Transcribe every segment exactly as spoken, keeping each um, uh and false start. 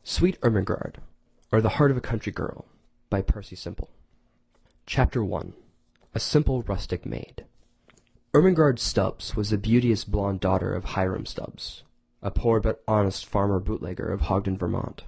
Sweet Ermengarde, or The Heart of a Country Girl, by Percy Simple. Chapter one. A Simple Rustic Maid. Ermengarde Stubbs was the beauteous blonde daughter of Hiram Stubbs, a poor but honest farmer bootlegger of Hogden, Vermont.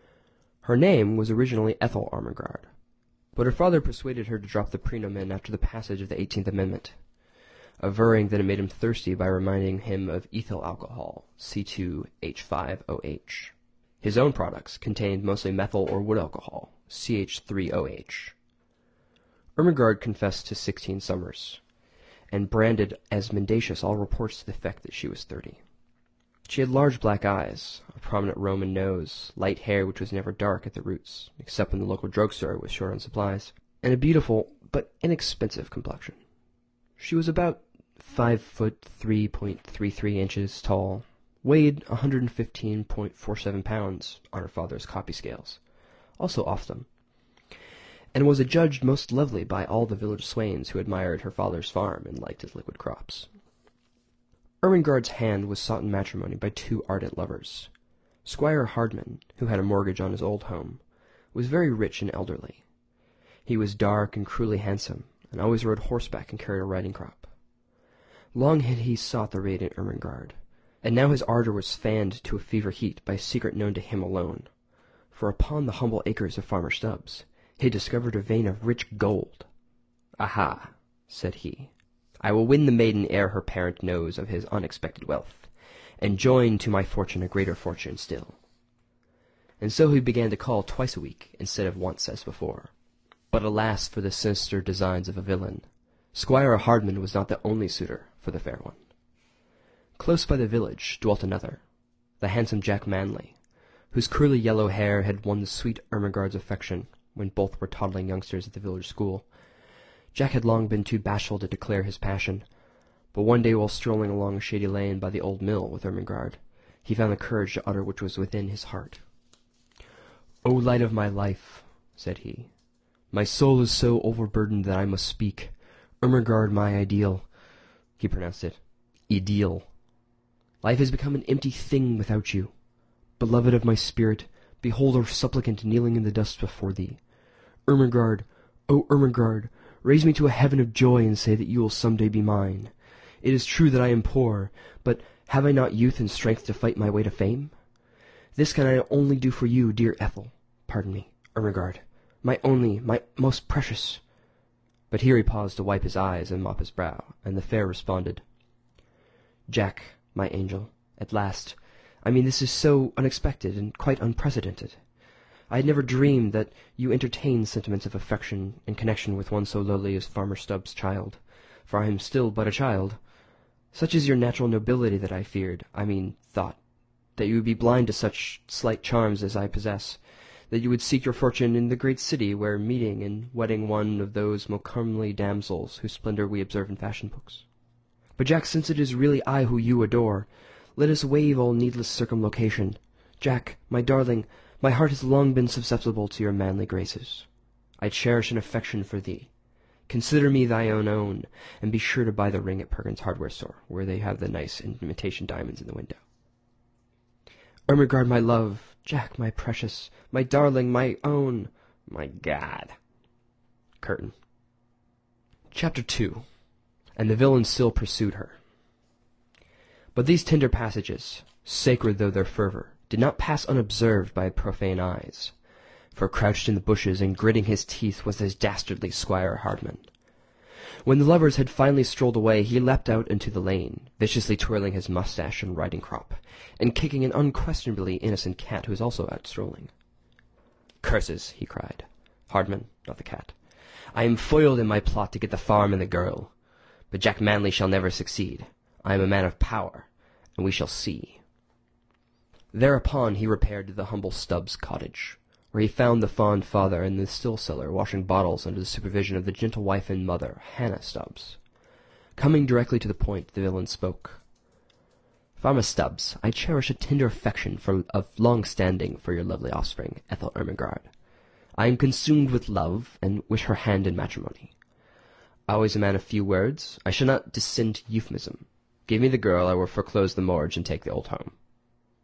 Her name was originally Ethel Ermengarde, but her father persuaded her to drop the praenomen after the passage of the eighteenth Amendment, averring that it made him thirsty by reminding him of ethyl alcohol, C two H five O H. His own products contained mostly methyl or wood alcohol, C H three O H. Ermengarde confessed to sixteen summers, and branded as mendacious all reports to the effect that she was thirty. She had large black eyes, a prominent Roman nose, light hair which was never dark at the roots, except when the local drugstore was short on supplies, and a beautiful but inexpensive complexion. She was about five foot three point three three inches tall, weighed one hundred fifteen point four seven pounds on her father's copy scales, also off them, and was adjudged most lovely by all the village swains who admired her father's farm and liked his liquid crops. Ermengarde's hand was sought in matrimony by two ardent lovers. Squire Hardman, who had a mortgage on his old home, was very rich and elderly. He was dark and cruelly handsome, and always rode horseback and carried a riding crop. Long had he sought the radiant Ermengarde, and now his ardor was fanned to a fever heat by a secret known to him alone, for upon the humble acres of Farmer Stubbs he had discovered a vein of rich gold. "Aha," said he, "I will win the maiden ere her parent knows of his unexpected wealth, and join to my fortune a greater fortune still." And so he began to call twice a week instead of once as before. But alas for the sinister designs of a villain! Squire Hardman was not the only suitor for the fair one. Close by the village dwelt another, the handsome Jack Manley, whose curly yellow hair had won the sweet Ermengarde's affection when both were toddling youngsters at the village school. Jack had long been too bashful to declare his passion, but one day while strolling along a shady lane by the old mill with Ermengarde, he found the courage to utter what was within his heart. "O light of my life," said he, "my soul is so overburdened that I must speak. Ermengarde, my ideal," he pronounced it, ideal. "Life has become an empty thing without you. Beloved of my spirit, behold a supplicant kneeling in the dust before thee. Ermengarde, O Ermengarde, raise me to a heaven of joy and say that you will some day be mine. It is true that I am poor, but have I not youth and strength to fight my way to fame? This can I only do for you, dear Ethel, pardon me, Ermengarde, my only, my most precious." But here he paused to wipe his eyes and mop his brow, and the fair responded, "Jack, my angel, at last. I mean, this is so unexpected and quite unprecedented. I had never dreamed that you entertained sentiments of affection in connection with one so lowly as Farmer Stubbs' child, for I am still but a child. Such is your natural nobility that I feared, I mean thought, that you would be blind to such slight charms as I possess, that you would seek your fortune in the great city, where meeting and wedding one of those most comely damsels whose splendor we observe in fashion books. But, Jack, since it is really I who you adore, let us waive all needless circumlocution. Jack, my darling, my heart has long been susceptible to your manly graces. I cherish an affection for thee. Consider me thy own own, and be sure to buy the ring at Perkins' hardware store, where they have the nice imitation diamonds in the window. Ermengarde, my love, Jack, my precious, my darling, my own, my God." Curtain. Chapter two. And the villain still pursued her. But these tender passages, sacred though their fervour, did not pass unobserved by profane eyes, for crouched in the bushes and gritting his teeth was this dastardly Squire Hardman. When the lovers had finally strolled away, he leapt out into the lane, viciously twirling his moustache and riding crop, and kicking an unquestionably innocent cat who was also out strolling. "Curses!" he cried. "Hardman, not the cat. I am foiled in my plot to get the farm and the girl. But Jack Manley shall never succeed. I am a man of power, and we shall see." Thereupon he repaired to the humble Stubbs' cottage, where he found the fond father and the still seller washing bottles under the supervision of the gentle wife and mother, Hannah Stubbs. Coming directly to the point, the villain spoke. "Farmer Stubbs, I cherish a tender affection for, of long standing for your lovely offspring, Ethel Ermengarde. I am consumed with love, and wish her hand in matrimony. Always a man of few words, I shall not descend to euphemism. Give me the girl, I will foreclose the mortgage and take the old home."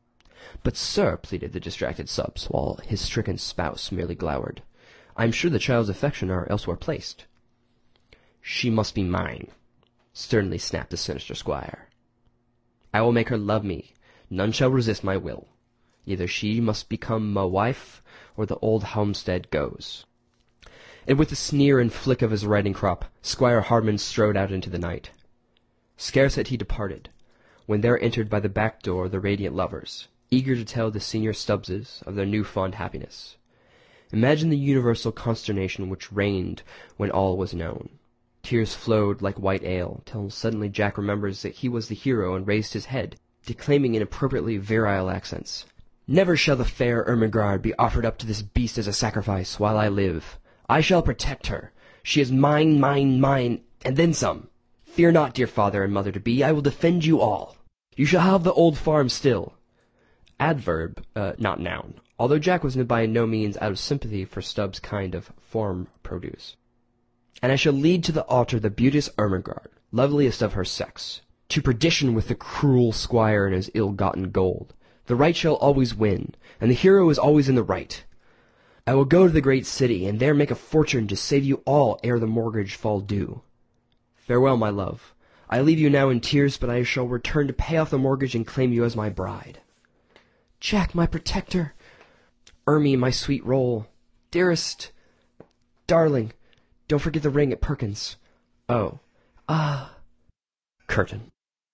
"But, sir," pleaded the distracted Stubbs, while his stricken spouse merely glowered, "I am sure the child's affections are elsewhere placed." "She must be mine," sternly snapped the sinister squire. "I will make her love me. None shall resist my will. Either she must become my wife, or the old homestead goes." And with a sneer and flick of his riding crop, Squire Hardman strode out into the night. Scarce had he departed, when there entered by the back door the radiant lovers, eager to tell the senior Stubbses of their new-found happiness. Imagine the universal consternation which reigned when all was known. Tears flowed like white ale, till suddenly Jack remembers that he was the hero and raised his head, declaiming in appropriately virile accents, "Never shall the fair Ermengarde be offered up to this beast as a sacrifice while I live. I shall protect her. She is mine, mine, mine, and then some. Fear not, dear father and mother-to-be, I will defend you all. You shall have the old farm still." Adverb, uh, not noun, although Jack was by no means out of sympathy for Stubbs' kind of farm produce. "And I shall lead to the altar the beauteous Ermengarde, loveliest of her sex. To perdition with the cruel squire and his ill-gotten gold. The right shall always win, and the hero is always in the right. I will go to the great city, and there make a fortune to save you all ere the mortgage fall due. Farewell, my love. I leave you now in tears, but I shall return to pay off the mortgage and claim you as my bride." "Jack, my protector! Ermie, my sweet roll! Dearest! Darling! Don't forget the ring at Perkins. Oh. Ah." Curtain.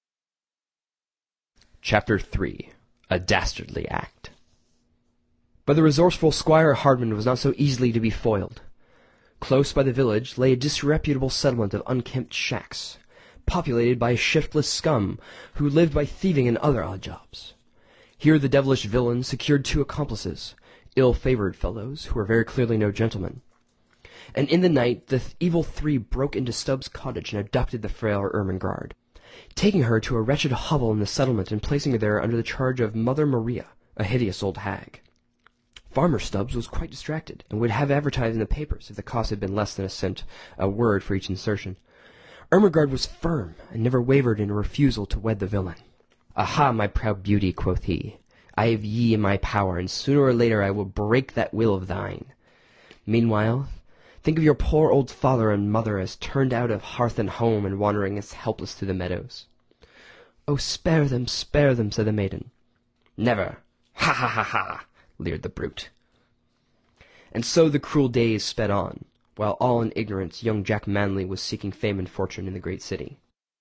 Chapter three. A Dastardly Act. But the resourceful Squire Hardman was not so easily to be foiled. Close by the village lay a disreputable settlement of unkempt shacks, populated by a shiftless scum who lived by thieving and other odd jobs. Here the devilish villain secured two accomplices, ill-favoured fellows who were very clearly no gentlemen. And in the night the th- evil three broke into Stubbs' cottage and abducted the frail Ermengarde, taking her to a wretched hovel in the settlement and placing her there under the charge of Mother Maria, a hideous old hag. Farmer Stubbs was quite distracted, and would have advertised in the papers if the cost had been less than a cent a word for each insertion. Ermengarde was firm, and never wavered in a refusal to wed the villain. "Aha, my proud beauty," quoth he, "I have ye in my power, and sooner or later I will break that will of thine. Meanwhile, think of your poor old father and mother as turned out of hearth and home and wandering as helpless through the meadows." "Oh, spare them, spare them," said the maiden. "Never! Ha ha ha ha!" leered the brute. And so the cruel days sped on, while all in ignorance young Jack Manly was seeking fame and fortune in the great city.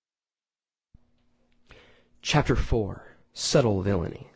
Chapter four. Subtle Villainy.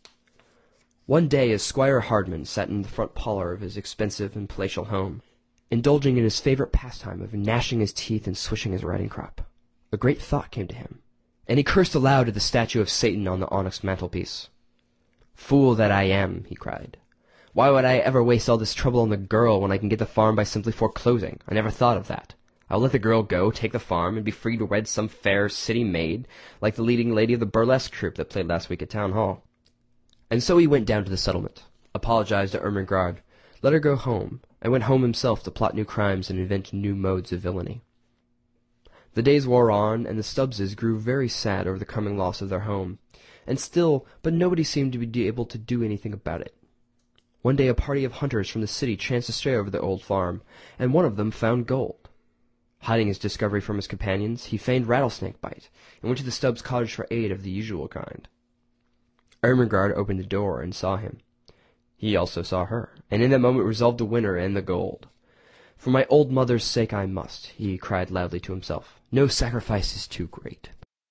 One day as Squire Hardman sat in the front parlour of his expensive and palatial home, indulging in his favourite pastime of gnashing his teeth and swishing his riding crop, a great thought came to him, and he cursed aloud at the statue of Satan on the onyx mantelpiece. "Fool that I am," he cried. "Why would I ever waste all this trouble on the girl when I can get the farm by simply foreclosing? I never thought of that. I'll let the girl go, take the farm, and be free to wed some fair city maid, like the leading lady of the burlesque troupe that played last week at Town Hall." And so he went down to the settlement, apologized to Ermengarde, let her go home, and went home himself to plot new crimes and invent new modes of villainy. The days wore on, and the Stubbses grew very sad over the coming loss of their home, and still, but nobody seemed to be able to do anything about it. One day a party of hunters from the city chanced to stray over the old farm, and one of them found gold. Hiding his discovery from his companions, he feigned rattlesnake bite, and went to the Stubbs' cottage for aid of the usual kind. Ermengarde opened the door and saw him. He also saw her, and in that moment resolved to win her and the gold. "For my old mother's sake I must," he cried loudly to himself. "No sacrifice is too great."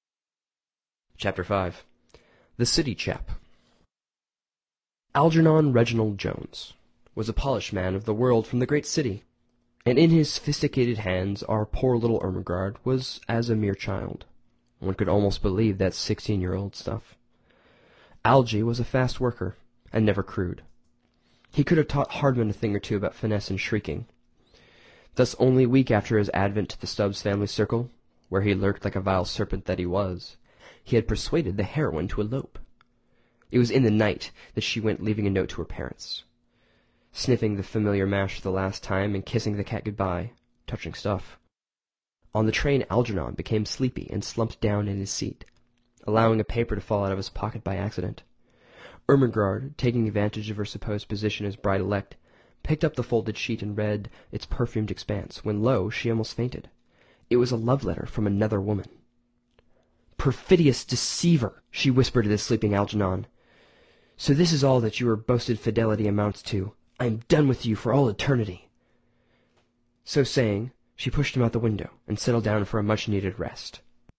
Chapter five. The City Chap. Algernon Reginald Jones was a polished man of the world from the great city, and in his sophisticated hands our poor little Ermengarde was as a mere child. One could almost believe that sixteen-year-old stuff. Algy was a fast worker, and never crude. He could have taught Hardman a thing or two about finesse and shrieking. Thus only a week after his advent to the Stubbs family circle, where he lurked like a vile serpent that he was, he had persuaded the heroine to elope. It was in the night that she went, leaving a note to her parents. Sniffing the familiar mash for the last time and kissing the cat goodbye. Touching stuff. On the train Algernon became sleepy and slumped down in his seat, allowing a paper to fall out of his pocket by accident. Ermengarde, taking advantage of her supposed position as bride-elect, picked up the folded sheet and read its perfumed expanse, when lo, she almost fainted. It was a love letter from another woman. "Perfidious deceiver!" she whispered to the sleeping Algernon. "So this is all that your boasted fidelity amounts to. I am done with you for all eternity." So saying, she pushed him out the window and settled down for a much-needed rest.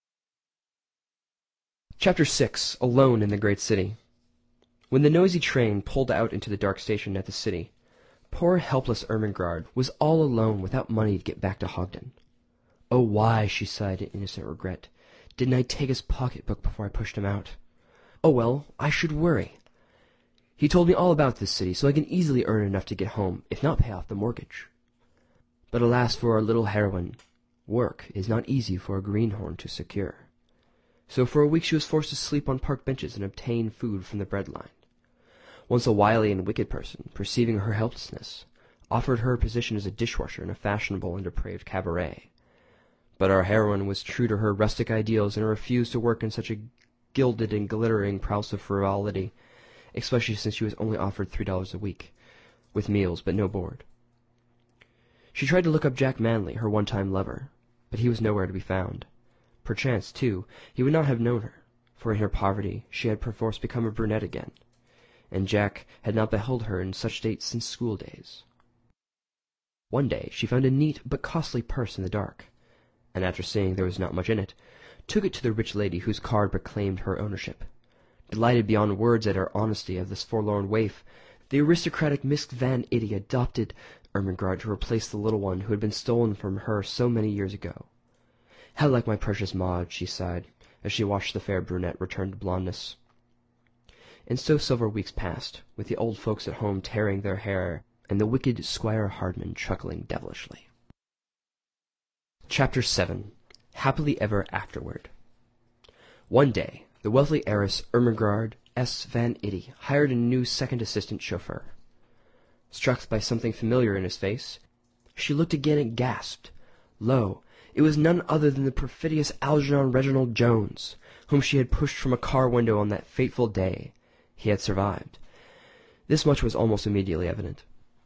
Chapter six. Alone in the great city. When the noisy train pulled out into the dark station at the city, poor helpless Ermengarde was all alone without money to get back to Hogden. Oh, why, she sighed in innocent regret, didn't I take his pocketbook before I pushed him out? Oh well, I should worry. He told me all about this city, so I can easily earn enough to get home, if not pay off the mortgage. But alas for our little heroine, work is not easy for a greenhorn to secure. So for a week she was forced to sleep on park benches and obtain food from the bread line. Once a wily and wicked person, perceiving her helplessness, offered her a position as a dishwasher in a fashionable and depraved cabaret. But our heroine was true to her rustic ideals and refused to work in such a gilded and glittering palace of frivolity, especially since she was only offered three dollars a week, with meals but no board. She tried to look up Jack Manley, her one-time lover, but he was nowhere to be found. Perchance, too, he would not have known her, for in her poverty she had perforce become a brunette again, and Jack had not beheld her in such state since school days. One day she found a neat but costly purse in the dark, and after seeing there was not much in it, took it to the rich lady whose card proclaimed her ownership. Delighted beyond words at her honesty of this forlorn waif, the aristocratic Miss Van Itty adopted Ermengarde to replace the little one who had been stolen from her so many years ago. "How like my precious Maud," she sighed, as she watched the fair brunette return to blondness. And so several weeks passed, with the old folks at home tearing their hair, and the wicked Squire Hardman chuckling devilishly. Chapter seven. Happily Ever Afterward. One day, the wealthy heiress Ermengarde S. Van Itty hired a new second assistant chauffeur. Struck by something familiar in his face, she looked again and gasped. Lo, it was none other than the perfidious Algernon Reginald Jones, whom she had pushed from a car window on that fateful day. He had survived. This much was almost immediately evident.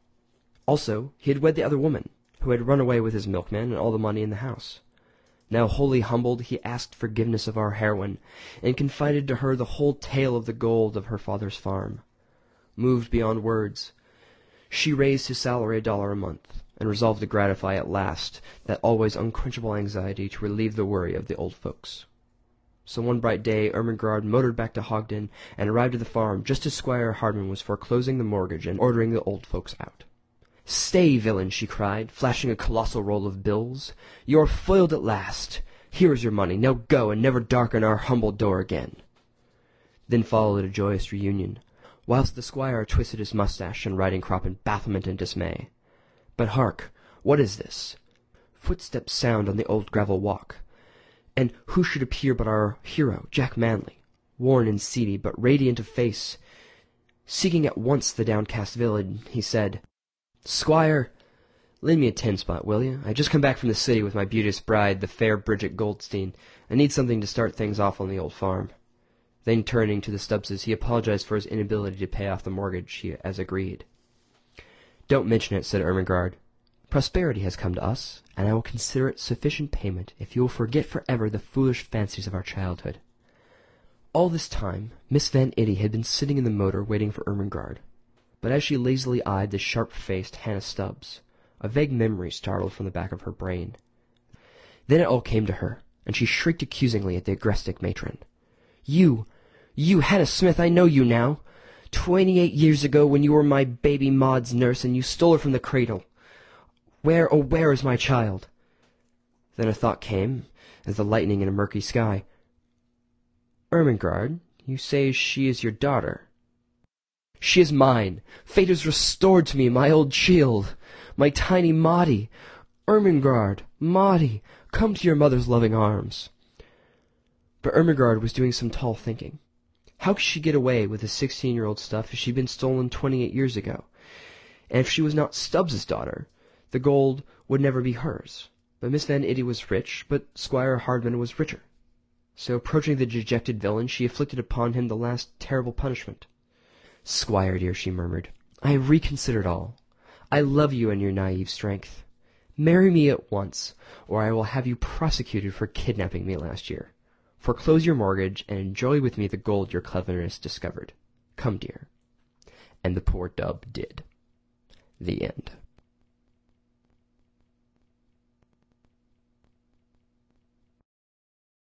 Also, he had wed the other woman, who had run away with his milkman and all the money in the house. Now wholly humbled, he asked forgiveness of our heroine, and confided to her the whole tale of the gold of her father's farm. Moved beyond words, she raised his salary a dollar a month, and resolved to gratify at last that always unquenchable anxiety to relieve the worry of the old folks. So one bright day Ermengarde motored back to Hogden and arrived at the farm just as Squire Hardman was foreclosing the mortgage and ordering the old folks out. "Stay, villain!" she cried, flashing a colossal roll of bills. "You are foiled at last. Here is your money. Now go, and never darken our humble door again." Then followed a joyous reunion, whilst the squire twisted his moustache and riding crop in bafflement and dismay. But hark! What is this? Footsteps sound on the old gravel walk, and who should appear but our hero, Jack Manley, worn and seedy, but radiant of face. Seeking at once the downcast villain, he said, "Squire, lend me a ten-spot, will you? I just come back from the city with my beauteous bride, the fair Bridget Goldstein. I need something to start things off on the old farm." Then turning to the Stubbses, he apologized for his inability to pay off the mortgage, he, as agreed. "Don't mention it," said Ermengarde. "Prosperity has come to us, and I will consider it sufficient payment if you will forget forever the foolish fancies of our childhood." All this time, Miss Van Itty had been sitting in the motor waiting for Ermengarde. But as she lazily eyed the sharp-faced Hannah Stubbs, a vague memory startled from the back of her brain. Then it all came to her, and she shrieked accusingly at the agrestic matron. "You, you, Hannah Smith, I know you now! Twenty-eight years ago, when you were my baby Maud's nurse, and you stole her from the cradle. Where, oh, where is my child?" Then a thought came, as the lightning in a murky sky. "Ermengarde, you say she is your daughter." "She is mine! Fate has restored to me my old shield, my tiny Maudie! Ermengarde, Maudie, come to your mother's loving arms." But Ermengarde was doing some tall thinking. How could she get away with the sixteen-year-old stuff if she'd been stolen twenty-eight years ago? And if she was not Stubbs's daughter, the gold would never be hers. But Miss Van Itty was rich, but Squire Hardman was richer. So approaching the dejected villain, she inflicted upon him the last terrible punishment. "Squire dear," she murmured, "I have reconsidered all. I love you and your naive strength. Marry me at once, or I will have you prosecuted for kidnapping me last year. Foreclose your mortgage, and enjoy with me the gold your cleverness discovered. Come, dear." And the poor dub did. The end.